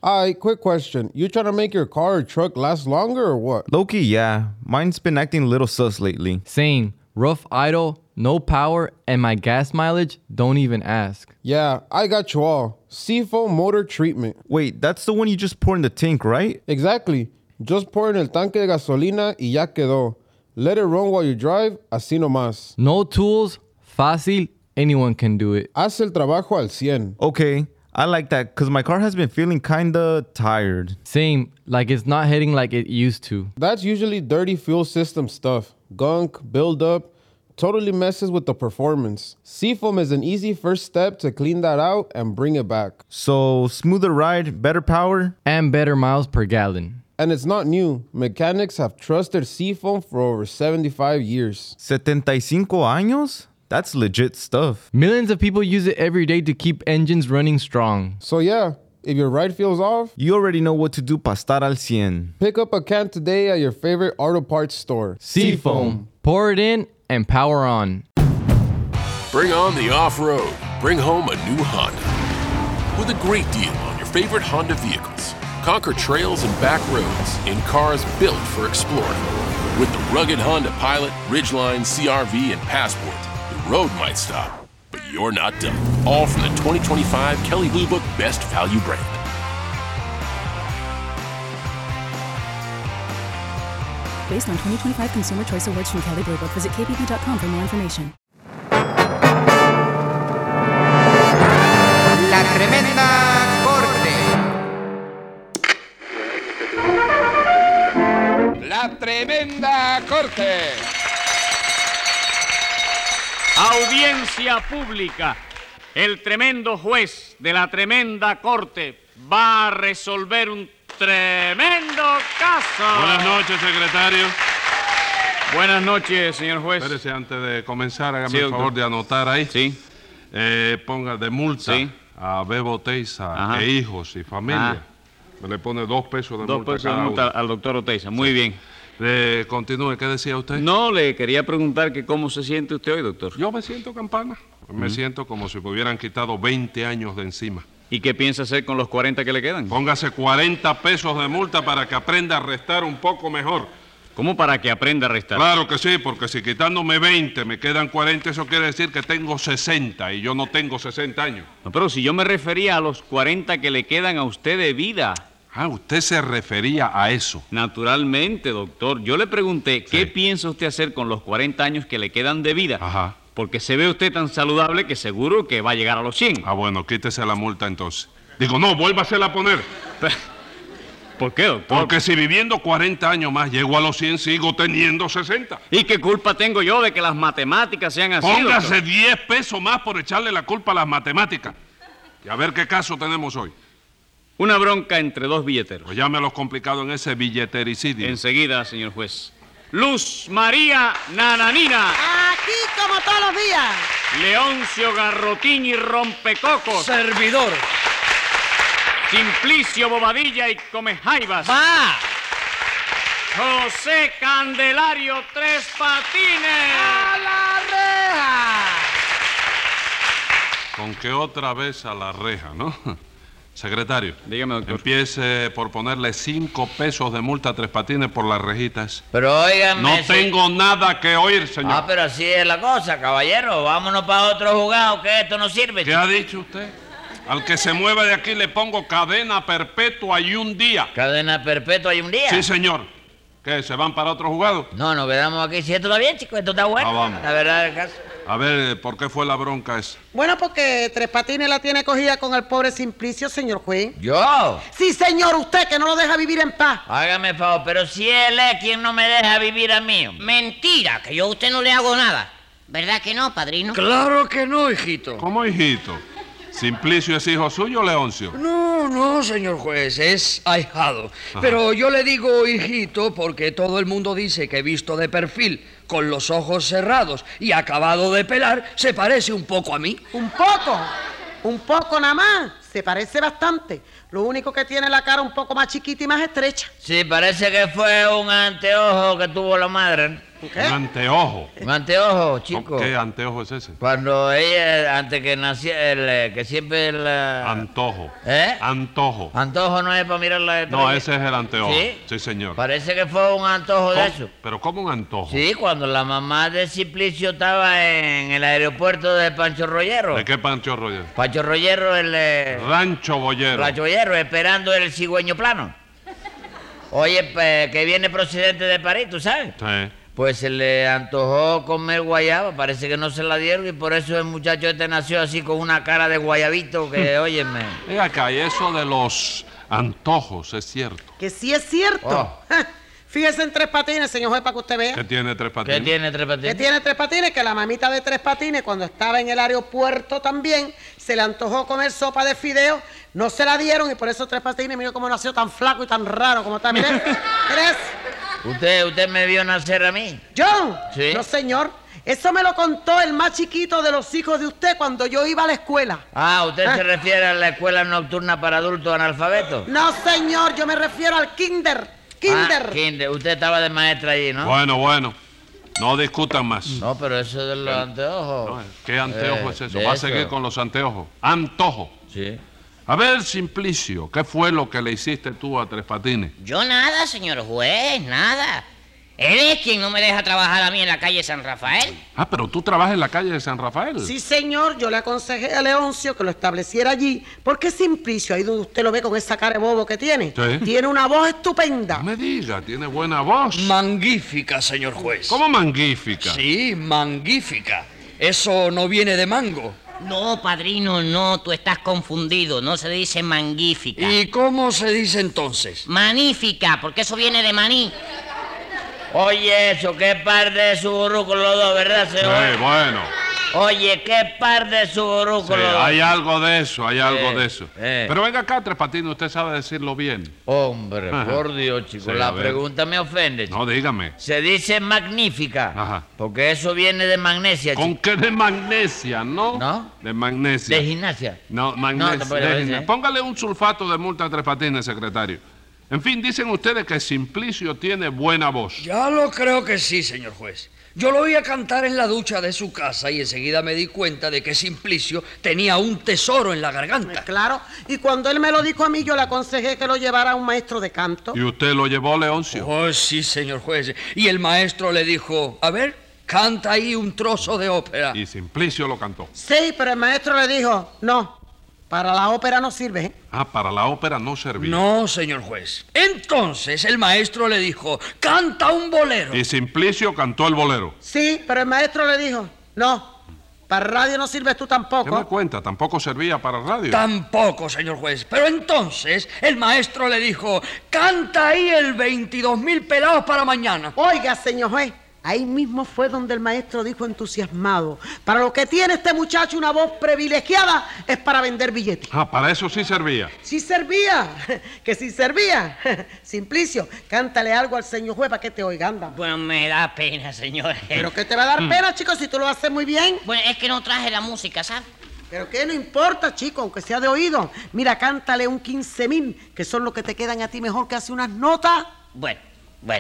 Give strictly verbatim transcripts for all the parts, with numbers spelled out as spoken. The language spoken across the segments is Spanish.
Alright, quick question. You trying to make your car or truck last longer or what? Low-key, yeah. Mine's been acting a little sus lately. Same. Rough idle, no power, and my gas mileage, don't even ask. Yeah, I got you all. Seafoam motor treatment. Wait, that's the one you just pour in the tank, right? Exactly. Just pour in el tanque de gasolina y ya quedó. Let it run while you drive, así nomás. No tools, fácil, anyone can do it. Haz el trabajo al cien. Okay, I like that because my car has been feeling kinda tired. Same, like it's not hitting like it used to. That's usually dirty fuel system stuff. Gunk, buildup, totally messes with the performance. Seafoam is an easy first step to clean that out and bring it back. So, smoother ride, better power? And better miles per gallon. And it's not new. Mechanics have trusted Seafoam for over seventy-five years. setenta y cinco años? That's legit stuff. Millions of people use it every day to keep engines running strong. So yeah, if your ride feels off, you already know what to do para estar al cien. Pick up a can today at your favorite auto parts store. Seafoam. Pour it in and power on. Bring on the off-road. Bring home a new Honda. With a great deal on your favorite Honda vehicles. Conquer trails and back roads in cars built for exploring. With the rugged Honda Pilot, Ridgeline, C R V, and Passport, the road might stop, but you're not done. All from the twenty twenty-five Kelley Blue Book Best Value brand. Based on twenty twenty-five Consumer Choice Awards from Kelley Blue Book, visit k b b dot com for more information. La Tremenda Corte. La Tremenda Corte. Audiencia pública. El tremendo juez de la Tremenda Corte va a resolver un tremendo caso. Buenas noches, secretario. Buenas noches, señor juez. Espérese, antes de comenzar, hágame Sí, el doctor. favor de anotar ahí. Sí. Eh, ponga de multa Sí. a Bebo Teiza Ajá. e hijos y familia. Ajá. Me le pone dos pesos de Dos multa pesos de cada multa uno. al doctor Oteiza. Muy bien. Eh, continúe, ¿qué decía usted? No, le quería preguntar que cómo se siente usted hoy, doctor. Yo me siento campana. Me siento como si me hubieran quitado veinte años de encima. ¿Y qué piensa hacer con los cuarenta que le quedan? Póngase cuarenta pesos de multa para que aprenda a restar un poco mejor. ¿Cómo para que aprenda a restar? Claro que sí, porque si quitándome veinte me quedan cuarenta, eso quiere decir que tengo sesenta y yo no tengo sesenta años. No, pero si yo me refería a los cuarenta que le quedan a usted de vida. Ah, usted se refería a eso. Naturalmente, doctor. Yo le pregunté, ¿qué piensa usted hacer con los cuarenta años que le quedan de vida? Ajá. Porque se ve usted tan saludable que seguro que va a llegar a los cien. Ah, bueno, quítese la multa entonces. Digo, no, vuélvasela a poner. ¿Por qué, doctor? Porque si viviendo cuarenta años más llego a los cien, sigo teniendo sesenta. ¿Y qué culpa tengo yo de que las matemáticas sean así, Póngase doctor? diez pesos más por echarle la culpa a las matemáticas. Y a ver qué caso tenemos hoy. Una bronca entre dos billeteros. Pues llame a los complicados en ese billetericidio. Enseguida, señor juez. Luz María Nananina. Aquí como todos los días. Leoncio Garrotín y Rompecocos. Servidor. Simplicio Bobadilla y Comejaivas. ¡Va! José Candelario Tres Patines. ¡A la reja! Con que otra vez a la reja, ¿no? Secretario. Dígame, doctor. Empiece por ponerle cinco pesos de multa a Tres Patines por las rejitas. Pero óigame... No ese- tengo nada que oír, señor. Ah, pero así es la cosa, caballero. Vámonos para otro juzgado, que esto no sirve. ¿Qué ha dicho usted? Al que se mueva de aquí le pongo cadena perpetua y un día. ¿Cadena perpetua y un día? Sí, señor. ¿Qué, se van para otro juzgado? No, nos quedamos aquí. Si esto está bien, chico, esto está bueno. Ah, vamos. La verdad del caso. A ver, ¿por qué fue la bronca esa? Bueno, porque Tres Patines la tiene cogida con el pobre Simplicio, señor juez. ¿Yo? Sí, señor, usted que no lo deja vivir en paz. Hágame el favor, pero si él es quien no me deja vivir a mí. Mentira, que yo a usted no le hago nada. ¿Verdad que no, padrino? Claro que no, hijito. ¿Cómo, hijito? ¿Simplicio es hijo suyo, Leoncio? No, no, señor juez, es ahijado. Pero yo le digo hijito porque todo el mundo dice que visto de perfil, con los ojos cerrados y acabado de pelar, se parece un poco a mí. ¿Un poco? Un poco nada más. Se parece bastante. Lo único que tiene la cara un poco más chiquita y más estrecha. Sí, parece que fue un anteojo que tuvo la madre. ¿Qué? Un anteojo. Un anteojo, chico. ¿Qué anteojo es ese? Cuando ella, antes que naciera, el, que siempre el... Antojo. ¿Eh? Antojo. Antojo no es para mirar la... No, ese es el anteojo. ¿Sí? Sí, señor. Parece que fue un antojo ¿Cómo? de eso. ¿Pero cómo un antojo? Sí, cuando la mamá de Simplicio estaba en el aeropuerto de Pancho Rollero. ¿De qué Pancho Rollero? Pancho Rollero, el... Eh, Rancho Boyero. Rancho Boyero, esperando el cigüeño plano. Oye, pues, que viene procedente de París, ¿tú sabes? Sí. Pues se le antojó comer guayaba, parece que no se la dieron y por eso el muchacho este nació así con una cara de guayabito que, óyeme. Venga acá, y eso de los antojos, ¿es cierto? Que sí es cierto. Oh. Fíjese en Tres Patines, señor juez, para que usted vea. ¿Qué tiene Tres Patines? ¿Qué tiene Tres Patines? ¿Qué tiene Tres Patines? Que la mamita de Tres Patines, cuando estaba en el aeropuerto también, se le antojó comer sopa de fideo, no se la dieron y por eso Tres Patines, mira cómo nació tan flaco y tan raro como está. Mire, ¿eres? ¿Usted, ¿Usted me vio nacer a mí? ¿Yo? Sí. No, señor. Eso me lo contó el más chiquito de los hijos de usted cuando yo iba a la escuela. Ah, ¿usted ¿Eh? se refiere a la escuela nocturna para adultos analfabetos? No, señor, yo me refiero al kinder. Kinder. Ah, kinder. Usted estaba de maestra allí, ¿no? Bueno, bueno. No discutan más. No, pero eso de los anteojos. No, ¿qué anteojo Eh, es eso? de Va a eso. seguir con los anteojos. Antojo. Sí. A ver, Simplicio, ¿qué fue lo que le hiciste tú a Tres Patines? Yo nada, señor juez, nada. Él es quien no me deja trabajar a mí en la calle San Rafael. Ah, pero tú trabajas en la calle de San Rafael. Sí, señor, yo le aconsejé a Leoncio que lo estableciera allí, porque Simplicio, ahí donde usted lo ve con esa cara de bobo que tiene, Sí. tiene una voz estupenda. No me diga, tiene buena voz. Magnífica, señor juez. ¿Cómo magnífica? Sí, magnífica. Eso no viene de mango. No, padrino, no, tú estás confundido. No se dice magnífica. ¿Y cómo se dice entonces? Magnífica, porque eso viene de maní. Oye, eso, qué par de suburrucos los dos, ¿verdad, señor? Sí, bueno. Oye, qué par de suburrucos Sí, los dos. hay algo de eso, hay algo Eh, de eso. eh. Pero venga acá, Tres Patines, usted sabe decirlo bien. Hombre, Ajá. por Dios, chico, Sí, a la ver. pregunta me ofende. chico. No, dígame. Se dice magnífica. Ajá. Porque eso viene de magnesia, ¿Con chico. qué de magnesia, no? ¿No? De magnesia. De gimnasia. No, No, magnesia. tampoco de lo gimnasia. dice. Póngale un sulfato de multa a Tres Patines, secretario. En fin, dicen ustedes que Simplicio tiene buena voz. Ya lo creo que sí, señor juez. Yo lo oía cantar en la ducha de su casa y enseguida me di cuenta de que Simplicio tenía un tesoro en la garganta. Claro, y cuando él me lo dijo a mí, yo le aconsejé que lo llevara a un maestro de canto. ¿Y usted lo llevó, Leoncio? Oh, sí, señor juez. Y el maestro le dijo, a ver, canta ahí un trozo de ópera. Y Simplicio lo cantó. Sí, pero el maestro le dijo, no, para la ópera no sirve, ¿eh? Ah, para la ópera no servía. No, señor juez. Entonces el maestro le dijo, canta un bolero. Y Simplicio cantó el bolero. Sí, pero el maestro le dijo, no, para radio no sirves tú ¿Qué me tampoco. cuenta? Tampoco servía para radio. Tampoco, señor juez. Pero entonces el maestro le dijo, canta ahí el veintidós mil pelados para mañana. Oiga, señor juez, ahí mismo fue donde el maestro dijo entusiasmado, para lo que tiene este muchacho una voz privilegiada es para vender billetes. Ah, para eso sí servía. Sí servía, que sí servía. Simplicio, cántale algo al señor juez para que te oiga, anda. Bueno, me da pena, señor. Pero que te va a dar pena, chico, si tú lo haces muy bien. Bueno, es que no traje la música, ¿sabes? Pero que no importa, chico, aunque sea de oído. Mira, cántale un quince mil, que son los que te quedan a ti mejor que hace unas notas. Bueno, bueno.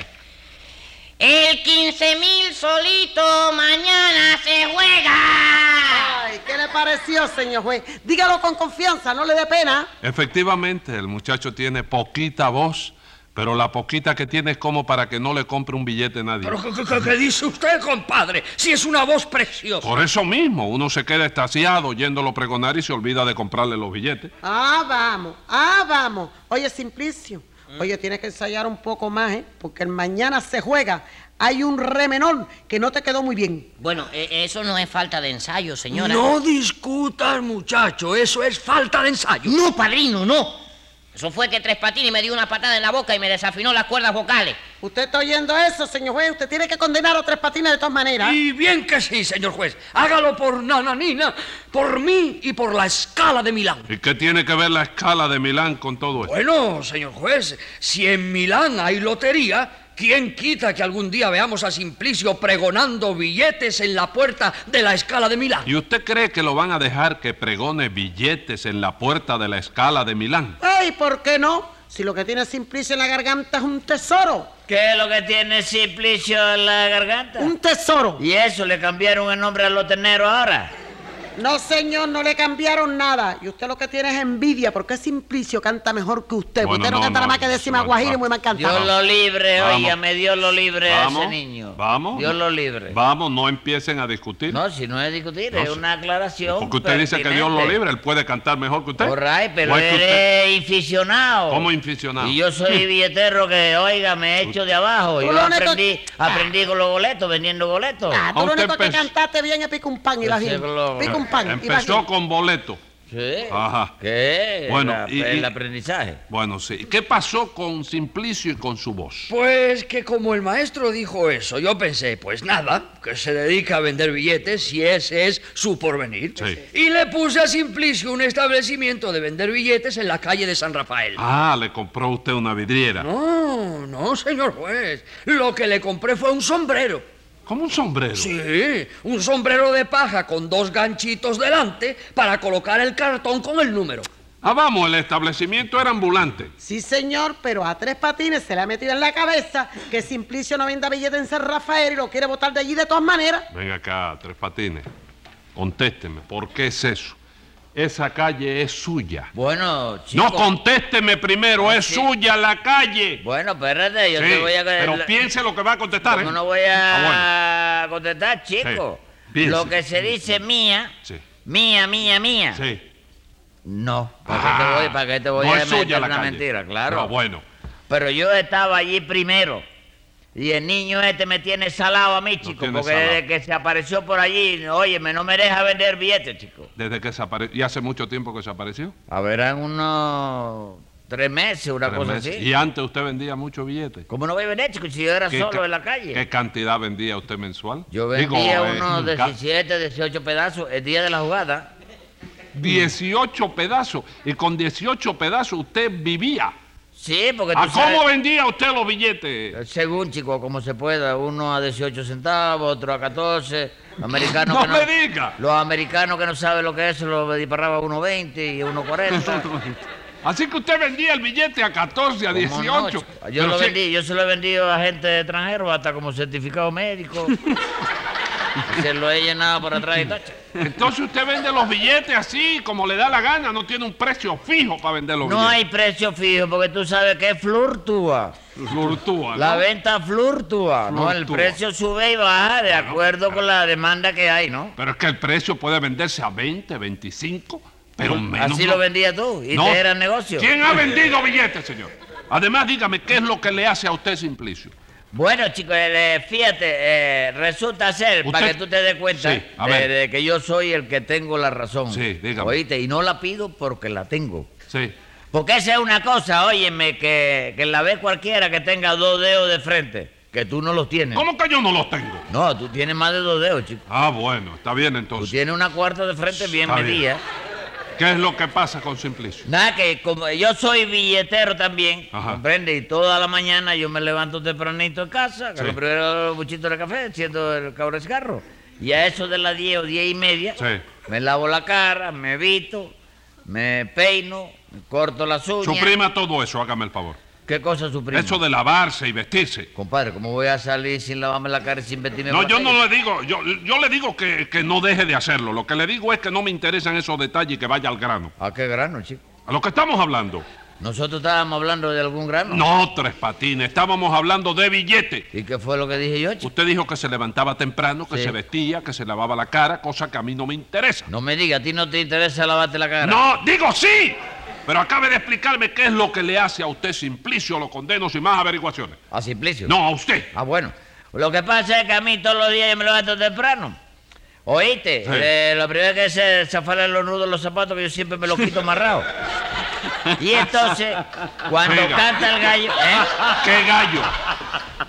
El quince mil solito mañana se juega. Ay, ¿qué le pareció, señor juez? Dígalo con confianza, no le dé pena. Efectivamente, el muchacho tiene poquita voz, pero la poquita que tiene es como para que no le compre un billete a nadie. ¿Pero qué, qué- qué dice usted, compadre? Si es una voz preciosa. Por eso mismo, uno se queda extasiado oyéndolo pregonar y se olvida de comprarle los billetes. Ah, vamos, ah, vamos. Oye, Simplicio, oye, tienes que ensayar un poco más, ¿eh? Porque el mañana se juega. Hay un re menor que no te quedó muy bien. Bueno, e- eso no es falta de ensayo, señora. No discutas, muchacho, eso es falta de ensayo. No, padrino, no. Eso fue que Tres Patines me dio una patada en la boca y me desafinó las cuerdas vocales. ¿Usted está oyendo eso, señor juez? Usted tiene que condenar a Tres Patines de todas maneras. Y bien que sí, señor juez. Hágalo por Nananina, por mí y por la escala de Milán. ¿Y qué tiene que ver la escala de Milán con todo esto? Bueno, señor juez, si en Milán hay lotería, ¿quién quita que algún día veamos a Simplicio pregonando billetes en la puerta de la escala de Milán? ¿Y usted cree que lo van a dejar que pregone billetes en la puerta de la escala de Milán? Ay, ¿por qué no? Si lo que tiene Simplicio en la garganta es un tesoro. ¿Qué es lo que tiene Simplicio en la garganta? Un tesoro. ¿Y eso le cambiaron el nombre a los terneros ahora? No, señor, no le cambiaron nada. Y usted lo que tiene es envidia, porque Simplicio canta mejor que usted. Bueno, usted no, no, canta nada no, más que decir no, Maguajiro y no. muy mal cantado. Dios lo libre, Vamos. óigame, Dios lo libre Vamos, a ese niño. Vamos. Dios lo libre. Vamos, no empiecen a discutir. No, si no es discutir, No es sé. una aclaración. Porque usted dice que Dios lo pertinente. libre, él puede cantar mejor que usted. All right, pero ¿O es que él usted- es inficionado. ¿Cómo inficionado? Y yo soy billetero que, oiga, me he hecho de abajo. Tú Yo lo único- aprendí, aprendí con los boletos, vendiendo boletos. Ah, tú lo usted único que empezó- cantaste bien es pica un pan y vas Ese bien. globo. Pica un pan y vas Empezó bien. con boleto. Sí. Ajá. ¿Qué? Bueno, La- y- el y- aprendizaje. Bueno, sí. ¿Qué pasó con Simplicio y con su voz? Pues que como el maestro dijo eso, yo pensé, pues nada, que se dedica a vender billetes y ese es su porvenir. Sí. Y le puse a Simplicio un establecimiento de vender billetes en la calle de San Rafael. Ah, le compró usted una vidriera. No, no, señor juez. Lo que le compré fue un sombrero. ¿Cómo un sombrero? Sí, un sombrero de paja con dos ganchitos delante para colocar el cartón con el número. Ah, vamos, el establecimiento era ambulante. Sí, señor, pero a Tres Patines se le ha metido en la cabeza que Simplicio no venda billetes en San Rafael y lo quiere botar de allí de todas maneras. Venga acá, Tres Patines. Contésteme, ¿por qué es eso? Esa calle es suya. Bueno, chico. No, contésteme primero, es sí. suya la calle. Bueno, espérate, yo Sí, te voy a... pero piense lo que va a contestar, ¿eh? ¿Cómo no voy Ah, a contestar, chico? Sí, piense. Lo que se dice mía, Sí, mía, mía, mía. sí. No, ¿para Ah, qué te voy, para qué te voy no a es suya meter la una calle. mentira? Claro. No, bueno. Pero yo estaba allí primero. Y el niño este me tiene salado a mí, chico, tiene porque salado. desde que se apareció por allí, óyeme, no me deja vender billetes, chico. Desde que se apareció. ¿Y hace mucho tiempo que se apareció? A ver, en unos tres meses, una Tres cosa meses. así. Y antes usted vendía muchos billetes. ¿Cómo no voy a vender, chico, si yo era ¿Qué solo ca- en la calle? ¿Qué cantidad vendía usted mensual? Yo Digo, vendía eh, unos ca- diecisiete, dieciocho pedazos el día de la jugada. dieciocho pedazos. Y con dieciocho pedazos usted vivía. Sí, porque tú ¿A sabes... cómo vendía usted los billetes? Según, chico, como se pueda. Uno a dieciocho centavos, otro a catorce. Americanos ¡No que no... me diga! Los americanos que no saben lo que es, lo disparaba a uno veinte y a uno cuarenta. Así que usted vendía el billete a catorce, a ¿Cómo no, dieciocho. chico? Yo Pero lo si- vendí, yo se lo he vendido a gente extranjera hasta como certificado médico. Se lo he llenado por atrás y tacha. Entonces usted vende los billetes así, como le da la gana, no tiene un precio fijo para vender los No billetes. hay precio fijo porque tú sabes que es fluctúa. Fluctúa, La ¿no? venta fluctúa, ¿no? El Fluctúa. precio sube y baja de acuerdo con la demanda que hay, ¿no? Pero es que el precio puede venderse a veinte, veinticinco, pero menos. Así no. lo vendías tú y No. te era negocio. ¿Quién ha vendido billetes, señor? Además, dígame, ¿qué es lo que le hace a usted Simplicio? Bueno, chicos, eh, fíjate, eh, resulta ser, Usted- para que tú te des cuenta, Sí, a de, ver. de que yo soy el que tengo la razón. Sí, dígame. Oíste, y no la pido porque la tengo. Sí. Porque esa es una cosa, óyeme, que, que la ve cualquiera que tenga dos dedos de frente, que tú no los tienes. ¿Cómo que yo no los tengo? No, tú tienes más de dos dedos, chico. Ah, bueno, está bien Tú entonces. tienes una cuarta de frente bien Está bien. medida. ¿Qué es lo que pasa con Simplicio? Nada, que como yo soy billetero también, Ajá. ¿comprende? Y toda la mañana yo me levanto tempranito en casa, que Sí. lo primero los buchitos de café, siendo el cabro de cigarro. Y a eso de las diez o diez y media, Sí. me lavo la cara, me visto, me peino, me corto las uñas. Suprima todo eso, hágame el favor. ¿Qué cosa suprimo? Eso de lavarse y vestirse. Compadre, ¿cómo voy a salir sin lavarme la cara y sin vestirme? No, para yo la no calle? le digo, yo, yo le digo que, que no deje de hacerlo. Lo que le digo es que no me interesan esos detalles y que vaya al grano. ¿A qué grano, chico? A lo que estamos hablando. Nosotros estábamos hablando de algún grano. No, Tres Patines, estábamos hablando de billetes. ¿Y qué fue lo que dije yo, chico? Usted dijo que se levantaba temprano, que Sí. se vestía, que se lavaba la cara, cosa que a mí no me interesa. No me diga, ¿a ti no te interesa lavarte la cara? No, digo sí. Pero acabe de explicarme qué es lo que le hace a usted Simplicio, lo condeno sin más averiguaciones. ¿A Simplicio? No, a usted. Ah, bueno. Lo que pasa es que a mí todos los días yo me levanto temprano. ¿Oíste? Sí. Eh, lo primero que es eh, zafarle los nudos de los zapatos, que yo siempre me los quito amarrados. Y entonces, cuando Oiga. canta el gallo... ¿eh? ¿Qué gallo?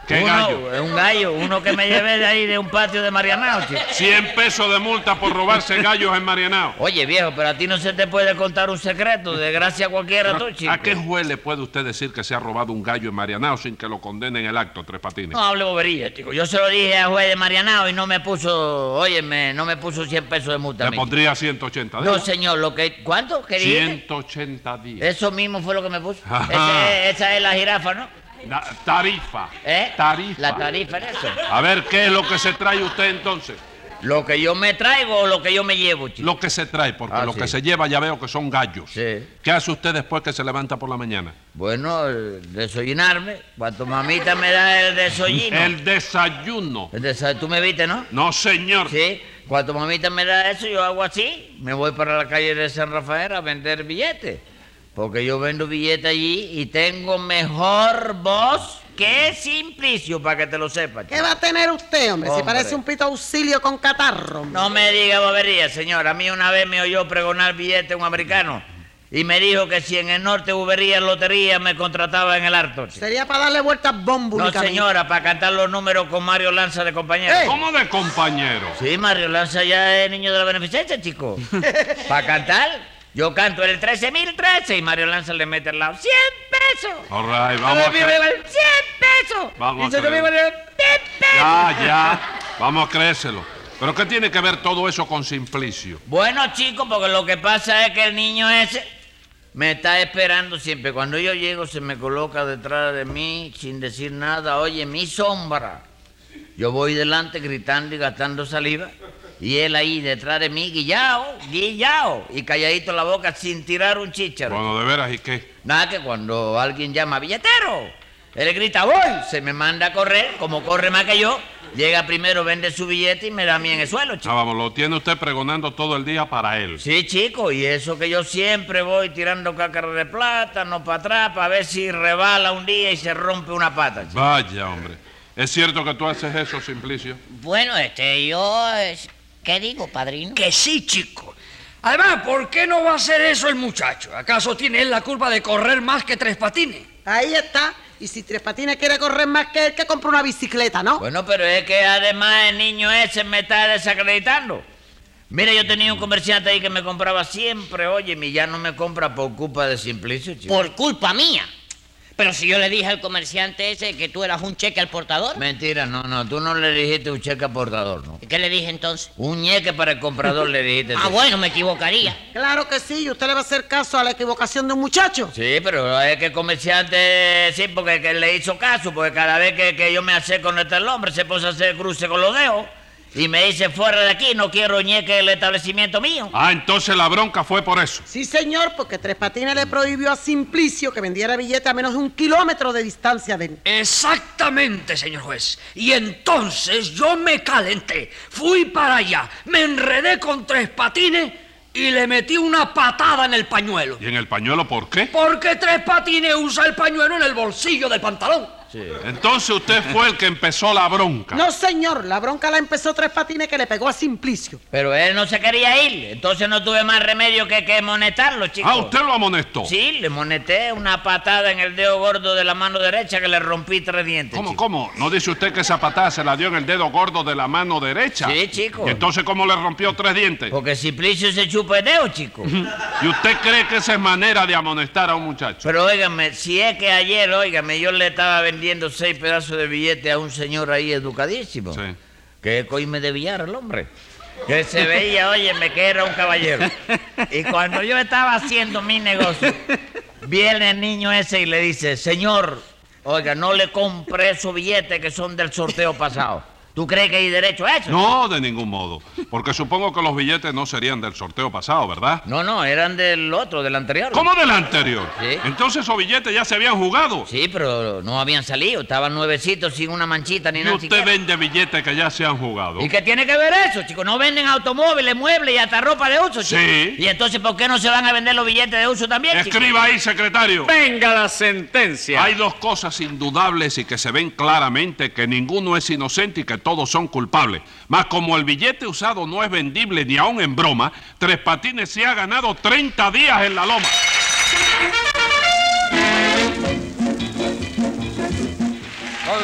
¿Qué Uno, gallo? Es un gallo, uno que me llevé de ahí de un patio de Marianao, chico. cien pesos de multa por robarse gallos en Marianao. Oye, viejo, pero a ti no se te puede contar un secreto, de gracia a cualquiera tú, chico. ¿A qué juez le puede usted decir que se ha robado un gallo en Marianao sin que lo condenen el acto, Tres Patines? No hable bobería, chico. Yo se lo dije al juez de Marianao y no me puso, óyeme, no me puso cien pesos de multa. Le pondría ciento ochenta No, días. señor, lo que... ¿Cuánto? ¿Qué dijiste? ciento ochenta días. Eso mismo fue lo que me puso. Ajá. Ese- esa es la jirafa, ¿no? La tarifa. ¿Eh? Tarifa. La tarifa en eso. A ver, ¿qué es lo que se trae usted entonces? ¿Lo que yo me traigo o lo que yo me llevo, chico? Lo que se trae, porque Ah, lo sí. que se lleva ya veo que son gallos. Sí. ¿Qué hace usted después que se levanta por la mañana? Bueno, el desayunarme. Cuando mamita me da el desayuno. El desayuno. El desa- ¿Tú me viste, no? No, señor. Sí. Cuando mamita me da eso, yo hago así. Me voy para la calle de San Rafael a vender billetes. Porque yo vendo billetes allí y tengo mejor voz que Simplicio, para que te lo sepas. ¿Qué va a tener usted, hombre? Si Hombre. parece un pito auxilio con catarro. hombre. No me diga bobería, señor. A mí una vez me oyó pregonar billete un americano y me dijo que si en el norte hubiera lotería me contrataba en el Arto. chico. Sería para darle vueltas bombo No, únicamente. señora, para cantar los números con Mario Lanza de compañero. ¡Eh! ¿Cómo de compañero? Sí, Mario Lanza ya es niño de la beneficencia, chico. ¿Para cantar? Yo canto el trece mil trece y Mario Lanza le mete al lado cien pesos. All right, vamos a cien creer- pesos. Vamos a Y yo creer. mismo le digo, cien pesos. Ya, ya. Vamos a creérselo. ¿Pero qué tiene que ver todo eso con Simplicio? Bueno, chicos, porque lo que pasa es que el niño ese me está esperando siempre. Cuando yo llego se me coloca detrás de mí sin decir nada. Oye, mi sombra. Yo voy delante gritando y gastando saliva. Y él ahí detrás de mí, guillao, guillao. Y calladito la boca sin tirar un chícharo. Bueno, de veras, ¿y qué? Nada, que cuando alguien llama billetero, él grita, voy, se me manda a correr, como corre más que yo, llega primero, vende su billete y me da a mí en el suelo, chico. Ah, vamos, lo tiene usted pregonando todo el día para él. Sí, chico, y eso que yo siempre voy tirando cácaras de plátano para atrás para ver si rebala un día y se rompe una pata, chico. Vaya, hombre. ¿Es cierto que tú haces eso, Simplicio? Bueno, este, yo... eh, ¿Qué digo, padrino? Que sí, chico. Además, ¿por qué no va a hacer eso el muchacho? ¿Acaso tiene él la culpa de correr más que Tres Patines? Ahí está. Y si Tres Patines quiere correr más que él, que compre una bicicleta, ¿no? Bueno, pero es que además el niño ese me está desacreditando. Mira, yo tenía un comerciante ahí que me compraba siempre, oye, y ya no me compra por culpa de Simplicio, chico. Por culpa mía. Pero si yo le dije al comerciante ese que tú eras un cheque al portador. Mentira, no, no, tú no le dijiste un cheque aportador, ¿no? ¿Y qué le dije entonces? Un ñeque para el comprador le dijiste. Ah, tú. bueno, me equivocaría. Claro que sí. ¿Y usted le va a hacer caso a la equivocación de un muchacho? Sí, pero es que el comerciante, sí, porque que le hizo caso, porque cada vez que, que yo me acerco con el hombre se puso a hacer cruce con los dedos y me dice, fuera de aquí, no quiero ñeque el establecimiento mío. Ah, entonces la bronca fue por eso. Sí, señor, porque Tres Patines le prohibió a Simplicio que vendiera billetes a menos de un kilómetro de distancia de él. Exactamente, señor juez. Y entonces yo me calenté, fui para allá, me enredé con Tres Patines y le metí una patada en el pañuelo. ¿Y en el pañuelo por qué? Porque Tres Patines usa el pañuelo en el bolsillo del pantalón. Sí. Entonces usted fue el que empezó la bronca. No, señor, la bronca la empezó Tres Patines que le pegó a Simplicio. Pero él no se quería ir, entonces no tuve más remedio que, que monetarlo, chico. Ah, ¿usted lo amonestó? Sí, le moneté una patada en el dedo gordo de la mano derecha que le rompí tres dientes. ¿Cómo, chico. cómo? ¿No dice usted que esa patada se la dio en el dedo gordo de la mano derecha? Sí, chico. ¿Y entonces cómo le rompió tres dientes? Porque Simplicio se chupa el dedo, chico. ¿Y usted cree que esa es manera de amonestar a un muchacho? Pero óigame, si es que ayer, óigame, yo le estaba vendiendo seis pedazos de billete a un señor ahí educadísimo. Sí. Que es coime de billar el hombre. Que se veía, óyeme, que era un caballero. Y cuando yo estaba haciendo mi negocio, viene el niño ese y le dice, señor, oiga, no le compre esos billetes que son del sorteo pasado. ¿Tú crees que hay derecho a eso? No, de ningún modo. Porque supongo que los billetes no serían del sorteo pasado, ¿verdad? No, no, eran del otro, del anterior. ¿Cómo del anterior? Sí. Entonces esos billetes ya se habían jugado. Sí, pero no habían salido, estaban nuevecitos sin una manchita ni Y nada. usted siquiera. vende billetes que ya se han jugado. ¿Y qué tiene que ver eso, chicos? No venden automóviles, muebles y hasta ropa de uso, chicos. Sí. ¿Y entonces por qué no se van a vender los billetes de uso también, chicos? Escriba ahí, secretario. Venga la sentencia. Hay dos cosas indudables y que se ven claramente, que ninguno es inocente y que todos son culpables. Mas como el billete usado no es vendible ni aún en broma, Tres Patines se ha ganado treinta días en la loma. Con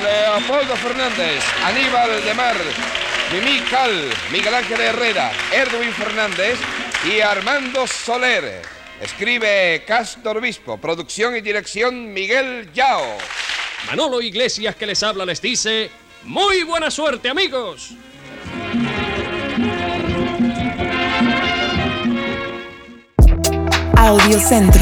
Leopoldo Fernández, Aníbal de Mar, Mimí Cal, Miguel Ángel Herrera, Erwin Fernández y Armando Soler. Escribe Castor Obispo, producción y dirección Miguel Yao. Manolo Iglesias, que les habla, les dice: ¡muy buena suerte, amigos! Audiocentro.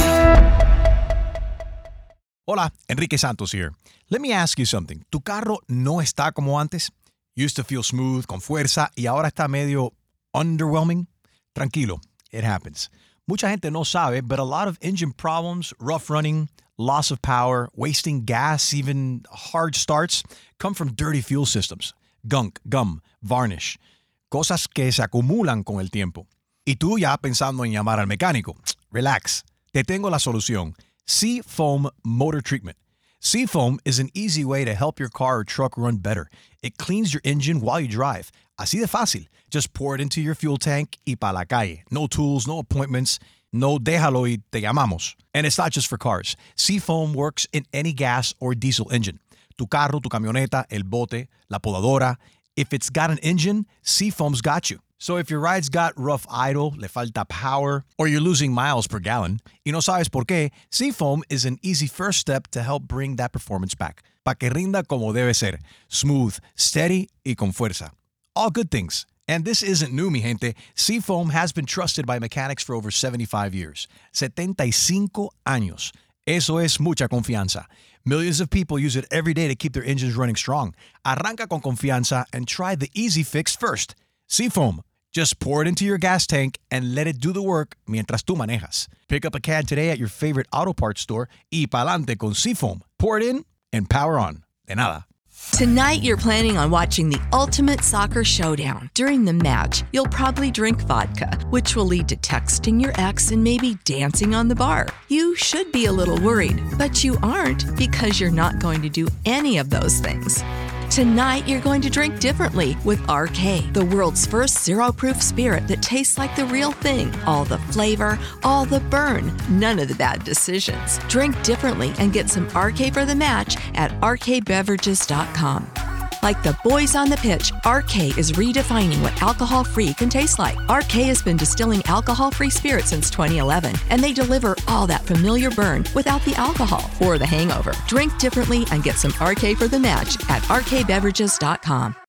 Hola, Enrique Santos here. Let me ask you something. ¿Tu carro no está como antes? Used to feel smooth, con fuerza, y ahora está medio underwhelming? Tranquilo, it happens. Mucha gente no sabe, but a lot of engine problems, rough running, loss of power, wasting gas, even hard starts, come from dirty fuel systems. Gunk, gum, varnish. Cosas que se acumulan con el tiempo. Y tú ya pensando en llamar al mecánico. Relax. Te tengo la solución. Seafoam Motor Treatment. Seafoam is an easy way to help your car or truck run better. It cleans your engine while you drive. Así de fácil. Just pour it into your fuel tank y pa la calle. No tools, no appointments. No déjalo y te llamamos. And it's not just for cars. Seafoam works in any gas or diesel engine. Tu carro, tu camioneta, el bote, la podadora. If it's got an engine, Seafoam's got you. So if your ride's got rough idle, le falta power, or you're losing miles per gallon, y no sabes por qué, Seafoam is an easy first step to help bring that performance back. Pa que rinda como debe ser. Smooth, steady, y con fuerza. All good things. And this isn't new, mi gente. Seafoam has been trusted by mechanics for over seventy-five years. setenta y cinco años. Eso es mucha confianza. Millions of people use it every day to keep their engines running strong. Arranca con confianza and try the easy fix first. Seafoam. Just pour it into your gas tank and let it do the work mientras tú manejas. Pick up a can today at your favorite auto parts store y pa'lante con Seafoam. Pour it in and power on. De nada. Tonight, you're planning on watching the ultimate soccer showdown. During the match, you'll probably drink vodka, which will lead to texting your ex and maybe dancing on the bar. You should be a little worried, but you aren't, because you're not going to do any of those things. Tonight, you're going to drink differently with R K, the world's first zero-proof spirit that tastes like the real thing. All the flavor, all the burn, none of the bad decisions. Drink differently and get some R K for the match at R K beverages dot com. Like the boys on the pitch, R K is redefining what alcohol-free can taste like. R K has been distilling alcohol-free spirits since twenty eleven, and they deliver all that familiar burn without the alcohol or the hangover. Drink differently and get some R K for the match at R K beverages dot com.